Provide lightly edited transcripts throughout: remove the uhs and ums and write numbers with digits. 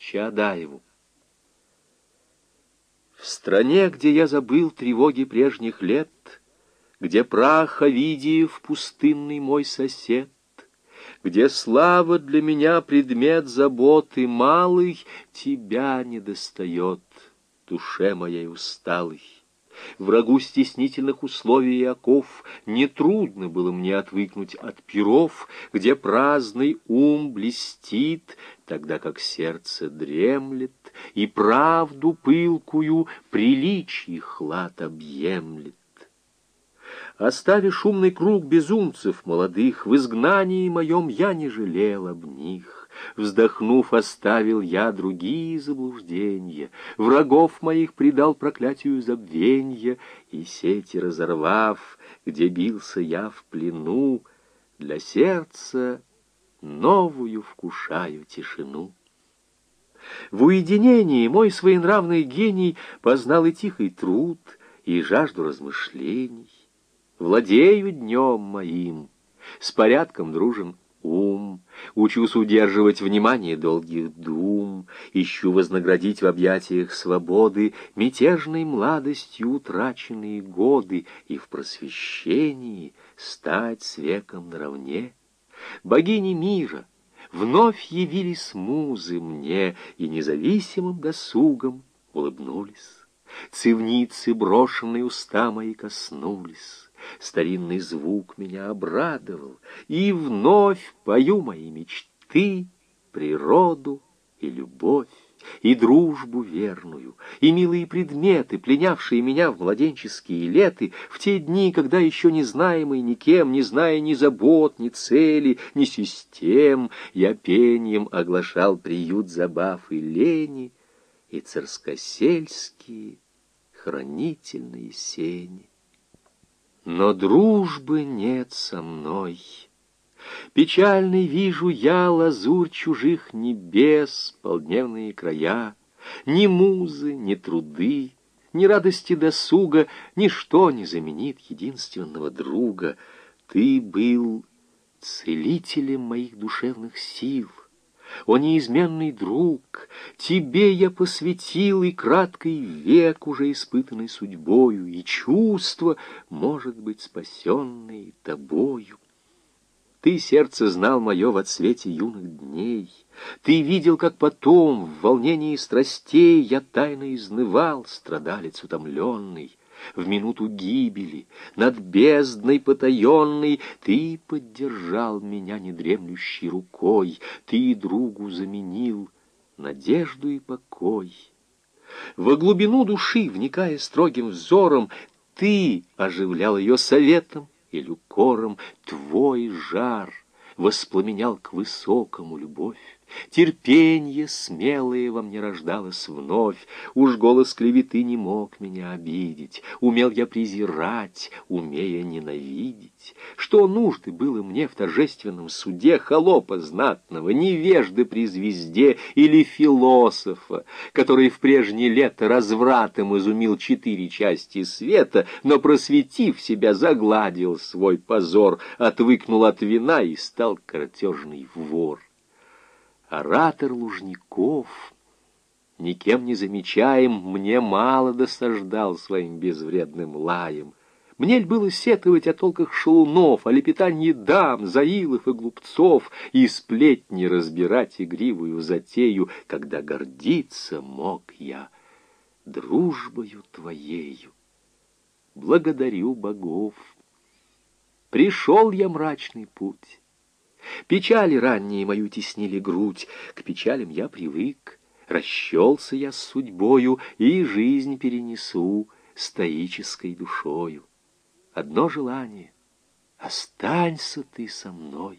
Чаадаеву. В стране, где я забыл тревоги прежних лет, где прах Овидиев пустынный мой сосед, где слава для меня предмет заботы малый, тебя недостает, душе моей усталой. Врагу стеснительных условий и оков нетрудно было мне отвыкнуть от пиров, где праздный ум блестит, тогда как сердце дремлет, и правду пылкую приличий хлад объемлет. Оставив шумный круг безумцев молодых, в изгнании моем я не жалел об них. Вздохнув, оставил я другие заблуждения, врагов моих предал проклятию забвенья, и сети разорвав, где бился я в плену, для сердца новую вкушаю тишину. В уединении мой своенравный гений познал и тихий труд, и жажду размышлений. Владею днем моим, с порядком дружен ум, учусь удерживать внимание долгих дум, ищу вознаградить в объятиях свободы мятежной младостью утраченные годы и в просвещении стать с веком наравне. Богини мира, вновь явились музы мне и независимым досугом улыбнулись. Цивницы брошенные уста мои коснулись. Старинный звук меня обрадовал, и вновь пою мои мечты, природу и любовь, и дружбу верную, и милые предметы, пленявшие меня в младенческие леты, в те дни, когда еще не знаемый никем, не зная ни забот, ни цели, ни систем, я пением оглашал приют забав и лени, и царскосельские хранительные сени. Но дружбы нет со мной. Печальный вижу я лазурь чужих небес, полдневные края. Ни музы, ни труды, ни радости досуга, ничто не заменит единственного друга. Ты был целителем моих душевных сил. О, неизменный друг, тебе я посвятил и краткий век, уже испытанный судьбою, и чувства, может быть, спасенные тобою. Ты сердце знал мое в отсвете юных дней, ты видел, как потом, в волнении страстей, я тайно изнывал, страдалец утомленный. В минуту гибели, над бездной потаенной, ты поддержал меня недремлющей рукой, ты другу заменил надежду и покой. Во глубину души, вникая строгим взором, ты оживлял ее советом или укором, твой жар воспламенял к высокому любовь. Терпенье смелое во мне рождалось вновь, уж голос клеветы не мог меня обидеть, умел я презирать, умея ненавидеть. Что нужды было мне в торжественном суде холопа знатного, невежды при звезде или философа, который в прежние лета развратом изумил 4 части света, но, просветив себя, загладил свой позор, отвыкнул от вина и стал картежный вор. Оратор Лужников, никем не замечаем, мне мало досаждал своим безвредным лаем. Мне ль было сетовать о толках шалунов, о лепетании дам, заилов и глупцов, и сплетни разбирать игривую затею, когда гордиться мог я дружбою твоею. Благодарю богов. Пришел я мрачный путь. Печали ранние мою теснили грудь, к печалям я привык, расчелся я с судьбою и жизнь перенесу стоической душою. Одно желание — останься ты со мной.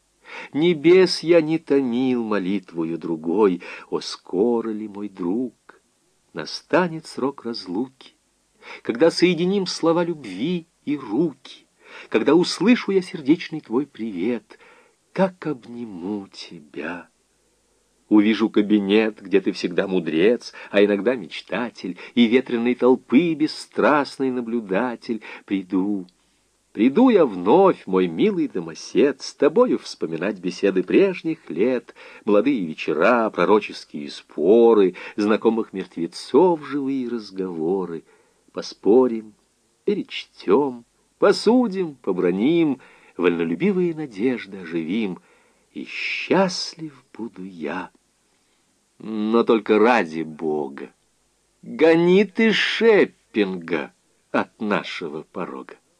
Небес я не томил молитвою другой, о, скоро ли, мой друг, настанет срок разлуки, когда соединим слова любви и руки, когда услышу я сердечный твой привет — как обниму тебя. Увижу кабинет, где ты всегда мудрец, а иногда мечтатель, и ветреной толпы бесстрастный наблюдатель. Приду Приду я вновь, мой милый домосед, с тобою вспоминать беседы прежних лет, молодые вечера, пророческие споры, знакомых мертвецов живые разговоры. Поспорим, перечтем, посудим, побраним, вольнолюбивые надежды оживим, и счастлив буду я. Но только ради Бога, гони ты Шеппинга от нашего порога.